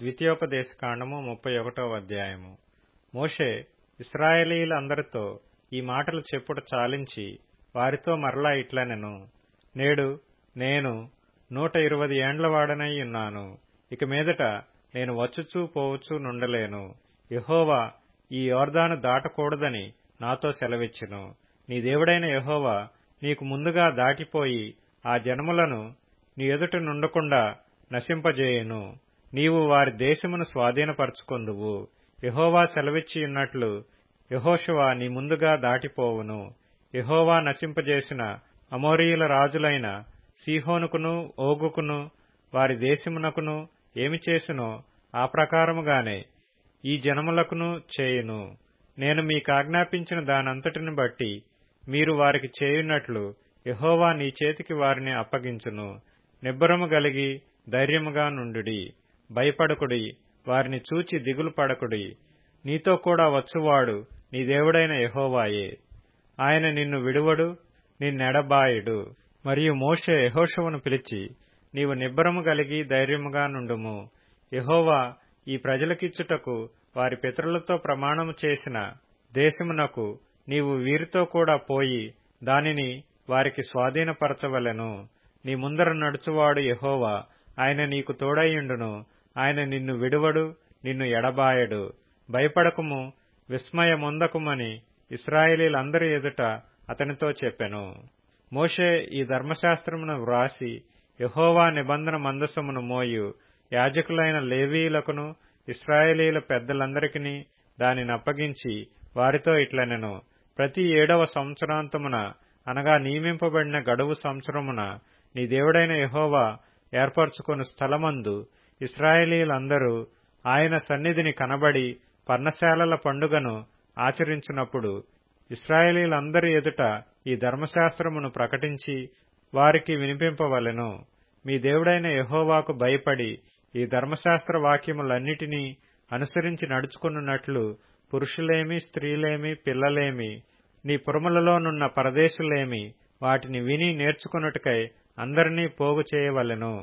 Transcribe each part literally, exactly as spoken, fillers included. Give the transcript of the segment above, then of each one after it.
ద్వితీయోపదేశకాండము ముప్పై ఒకటవ అధ్యాయము. మోషే ఇశ్రాయేలీయులందరితో ఈ మాటలు చెప్పుట చాలించి వారితో మరలా ఇట్లనెను. నేడు నేను నూట ఇరవది ఏండ్ల వాడనై ఉన్నాను. ఇక మీదట నేను వచ్చుచూ పోవచ్చు నుండలేను. యెహోవా ఈ యొర్దాను దాటకూడదని నాతో సెలవిచ్చెను. నీ దేవుడైన యెహోవా నీకు ముందుగా దాటిపోయి ఆ జనములను నీ ఎదుట నుండకుండా నశింపజేయును. నీవు వారి దేశమును స్వాధీనపరచుకొందువు. యెహోవా సెలవిచ్చియున్నట్లు యెహోషువ నీ ముందుగా దాటిపోవును. యెహోవా నశింపజేసిన అమోరీయుల రాజులైన సీహోనుకును ఓగుకును వారి దేశమునకును ఏమి చేసినో ఆ ప్రకారముగానే ఈ జనములకును చేయును. నేను మీకాజ్ఞాపించిన దానంతటిని బట్టి మీరు వారికి చేయునట్లు యెహోవా నీ చేతికి వారిని అప్పగించును. నిబ్బరము గలిగి ధైర్యముగా నుండుడి. భయపడకుడి, వారిని చూచి దిగులు పడకుడి. నీతో కూడా వచ్చువాడు నీ దేవుడైన యెహోవాయే. ఆయన నిన్ను విడువడు, నిన్నెడబాయడు. మరియు మోషే యెహోషువను పిలిచి, నీవు నిబ్బరము గలిగి ధైర్యముగా నుండుము. యెహోవా ఈ ప్రజలకిచ్చుటకు వారి పితరులతో ప్రమాణము చేసిన దేశమునకు నీవు వీరితో కూడా పోయి దానిని వారికి స్వాధీనపరచవలెను. నీ ముందర నడుచువాడు యెహోవా, ఆయన నీకు తోడైయుండును. ఆయన నిన్ను విడువడు, నిన్ను ఎడబాయడు. భయపడకుము, విస్మయమొందకుమని ఇశ్రాయేలీయులందరి ఎదుట అతనితో చెప్పెను. మోషే ఈ ధర్మశాస్త్రమును వ్రాసి యెహోవా నిబంధన మందసమును మోయు యాజకులైన లేవీయులకును ఇశ్రాయేలీయుల పెద్దలందరికీ దానినప్పగించి వారితో ఇట్లనెను. ప్రతి ఏడవ సంవత్సరాంతమున అనగా నియమింపబడిన గడువు సంవత్సరమున నీ దేవుడైన యెహోవా ఏర్పరచుకొను స్థలమందు ఇశ్రాయేలీయులందరూ ఆయన సన్నిధిని కనబడి పర్ణశాలల పండుగను ఆచరించినప్పుడు ఇశ్రాయేలీయులందరి ఎదుట ఈ ధర్మశాస్త్రమును ప్రకటించి వారికి వినిపింపవలెను. మీ దేవుడైన యెహోవాకు భయపడి ఈ ధర్మశాస్త్ర వాక్యములన్నిటినీ అనుసరించి నడుచుకున్నట్లు పురుషులేమి, స్త్రీలేమి, పిల్లలేమి, నీ పురములలోనున్న పరదేశులేమి వాటిని విని నేర్చుకొనుటకై అందరినీ పోగు చేయవలెను.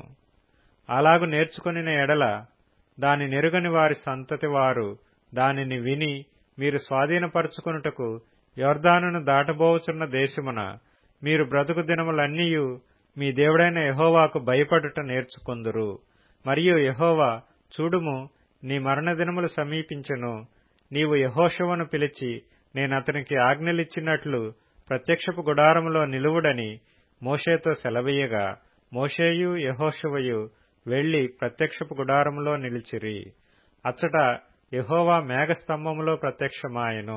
అలాగు నేర్చుకొనిన ఎడల దాని నెరుగని వారి సంతతి వారు దానిని విని మీరు స్వాధీనపరచుకొనుటకు యొర్దానును దాటబోవుచున్న దేశమున మీరు బ్రతుకు దినములన్నీయు మీ దేవుడైన యెహోవాకు భయపడుట నేర్చుకొందురు. మరియు యెహోవా, చూడుము, నీ మరణ దినములు సమీపించెను. నీవు యెహోషువను పిలిచి నేనతనికి ఆజ్ఞలిచ్చినట్లు ప్రత్యక్షపు గుడారములో నిలువుడని మోషేతో సెలవీయగా మోషేయు యెహోషువయు వెళ్లి ప్రత్యక్షపు గుడారములో నిలిచిరి. అచ్చట యెహోవా మేఘస్తంభములో ప్రత్యక్షమాయెను.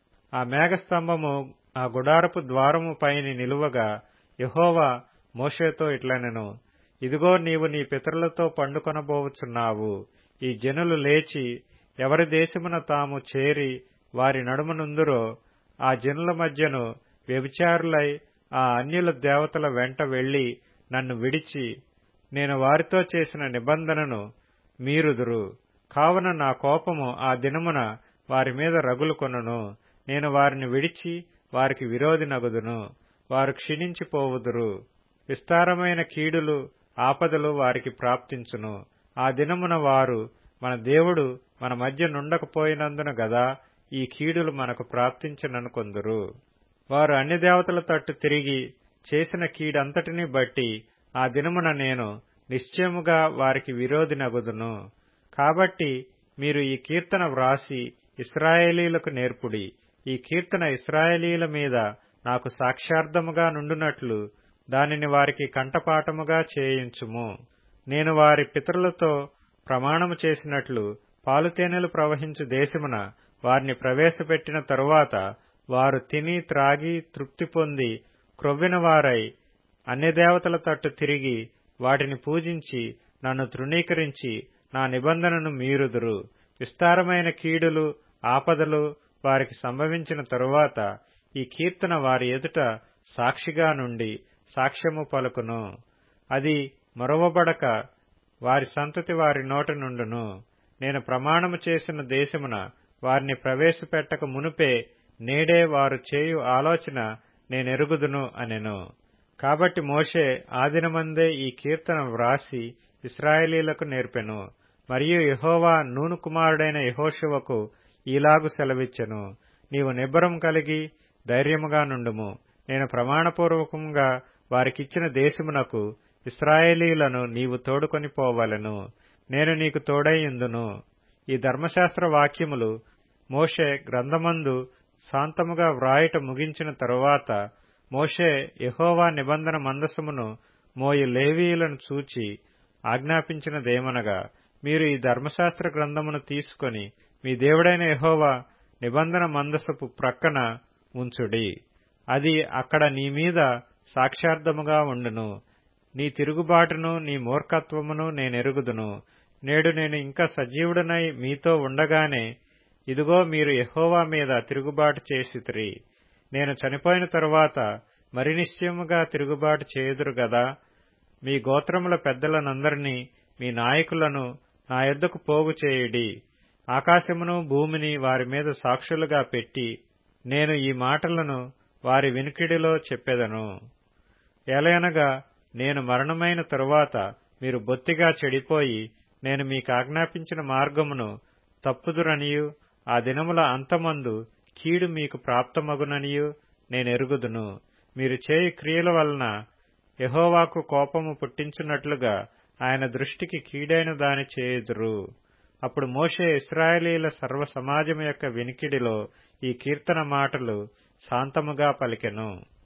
ఆ మేఘస్తంభము ఆ గుడారపు ద్వారము పైని నిలువగా యెహోవా మోషేతో ఇట్లనెను. ఇదిగో, నీవు నీ పితరులతో పండుకొనబోవుచున్నావు. ఈ జనులు లేచి ఎవరి దేశమున తాము చేరి వారి నడుమనుందురో ఆ జనుల మధ్యను వ్యభిచారులై ఆ అన్యుల దేవతల వెంట వెళ్లి నన్ను విడిచి నేను వారితో చేసిన నిబంధనను మీరుదురు. కావున నా కోపము ఆ దినమున వారి మీద రగులుకొనును. నేను వారిని విడిచి వారికి విరోధినగుదును. వారు క్షీణించిపోవుదురు. విస్తారమైన కీడులు, ఆపదలు వారికి ప్రాప్తించును. ఆ దినమున వారు, మన దేవుడు మన మధ్య నుండకపోయినందున గదా ఈ కీడులు మనకు ప్రాప్తించిననుకొందురు. వారు అన్య దేవతల తట్టు తిరిగి చేసిన కీడంతటినీ బట్టి ఆ దినమున నేను నిశ్చయముగా వారికి విరోధినగుదును. కాబట్టి మీరు ఈ కీర్తన వ్రాసి ఇశ్రాయేలీయులకు నేర్పుడి. ఈ కీర్తన ఇశ్రాయేలీయుల మీద నాకు సాక్ష్యార్థముగా నుండునట్లు దానిని వారికి కంఠపాఠముగా చేయించుము. నేను వారి పితరులతో ప్రమాణము చేసినట్లు పాలుతేనెలు ప్రవహించు దేశమున వారిని ప్రవేశపెట్టిన తరువాత వారు తిని త్రాగి తృప్తి పొంది క్రొవ్విన వారై అన్యదేవతల తట్టు తిరిగి వాటిని పూజించి నన్ను తృణీకరించి నా నిబంధనను మీరుదురు. విస్తారమైన కీడులు, ఆపదలు వారికి సంభవించిన తరువాత ఈ కీర్తన వారి ఎదుట సాక్షిగా నుండి సాక్ష్యము పలుకును. అది మరువబడక వారి సంతతి వారి నోట నుండును. నేను ప్రమాణము చేసిన దేశమున వారిని ప్రవేశపెట్టక మునుపే నేడే వారు చేయు ఆలోచన నేనెరుగుదును అనెను. కాబట్టి మోషే ఆ దినమందే ఈ కీర్తన వ్రాసి ఇశ్రాయేలీయులకు నేర్పెను. మరియు యెహోవా నూను కుమారుడైన యెహోషువకు ఈలాగు సెలవిచ్చెను, నీవు నిబ్బరం కలిగి ధైర్యముగా నుండుము. నేను ప్రమాణపూర్వకంగా వారికిచ్చిన దేశమునకు ఇశ్రాయేలీయులను నీవు తోడుకొని పోవలెను. నేను నీకు తోడైయుందును. ఈ ధర్మశాస్త్ర వాక్యములు మోషే గ్రంథమందు శాంతముగా వ్రాయుట ముగించిన తరువాత మోషే యెహోవా నిబంధన మందసమును మోయు లేవీయులను చూచి ఆజ్ఞాపించినదేమనగా, మీరు ఈ ధర్మశాస్త్ర గ్రంథమును తీసుకొని మీ దేవుడైన యెహోవా నిబంధన మందసపు ప్రక్కన ఉంచుడి. అది అక్కడ నీ మీద సాక్ష్యార్థముగా ఉండును. నీ తిరుగుబాటును నీ మూర్ఖత్వమును నేనెరుగుదును. నేడు నేను ఇంకా సజీవుడనై మీతో ఉండగానే ఇదిగో మీరు యెహోవా మీద తిరుగుబాటు చేసితిరి. నేను చనిపోయిన తరువాత మరి నిశ్చయముగా తిరుగుబాటు చేయుదురు గదా. మీ గోత్రముల పెద్దలనందరినీ మీ నాయకులను నా యొద్దకు పోగు చేయుడి. ఆకాశమును భూమిని వారి మీద సాక్షులుగా పెట్టి నేను ఈ మాటలను వారి వినికిడిలో చెప్పెదను. ఎలయనగా నేను మరణమైన తరువాత మీరు బొత్తిగా చెడిపోయి నేను మీకాజ్ఞాపించిన మార్గమును తప్పుదురనియు ఆ దినముల అంతమందు కీడు మీకు ప్రాప్తమగుననియు నేనెరుగుదును. మీరు చేయు క్రియల వలన యెహోవాకు కోపము పుట్టించున్నట్లుగా ఆయన దృష్టికి కీడైన దాని చేయుదురు. అప్పుడు మోషే ఇశ్రాయేలీయుల సర్వ సమాజము యొక్క వినికిడిలో ఈ కీర్తన మాటలు శాంతముగా పలికెను.